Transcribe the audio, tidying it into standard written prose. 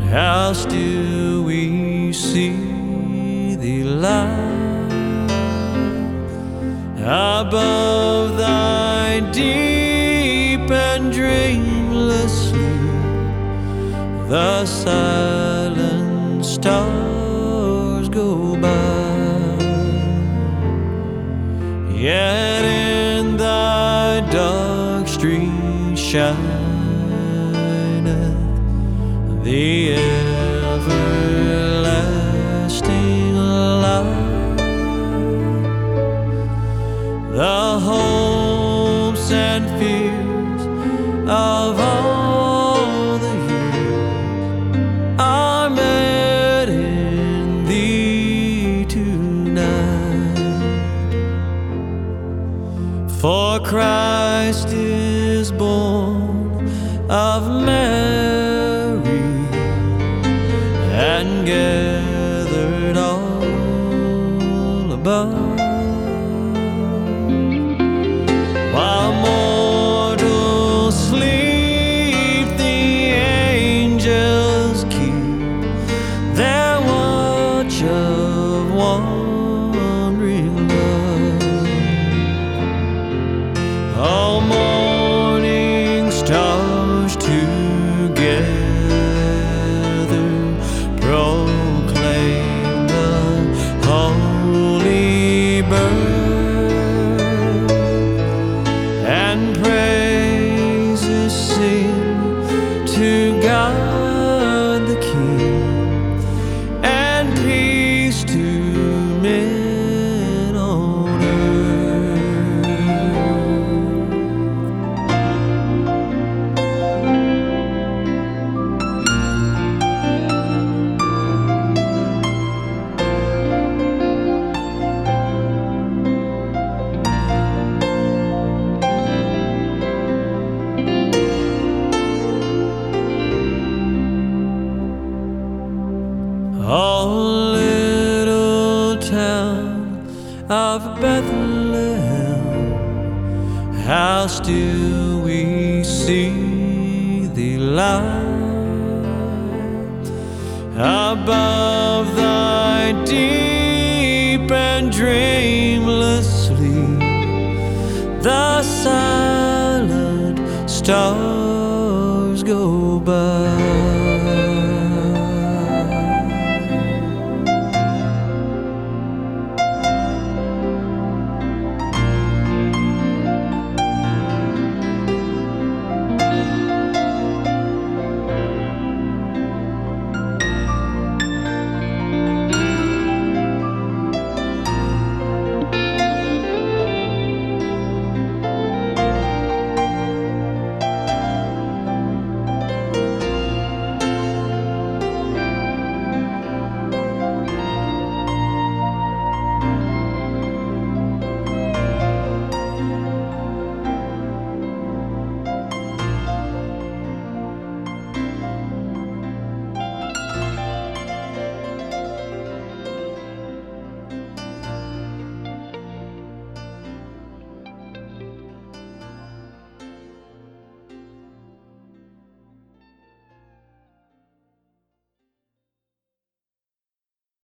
How still we see thee lie above thy deep and dreamless sleep. The silent stars go by, yet in thy dark street shineth the everlasting light. The hopes and fears of all the years are met in thee tonight. For Christ is born of Mary and gathered all above. While mortals sleep, the angels keep their watch of wandering love. All morning stars together proclaim the holy birth, and praises sing to God the King, and peace to men on earth. Oh, little town of Bethlehem, how still we see thee lie above thy deep and dreamless sleep. The silent stars go by.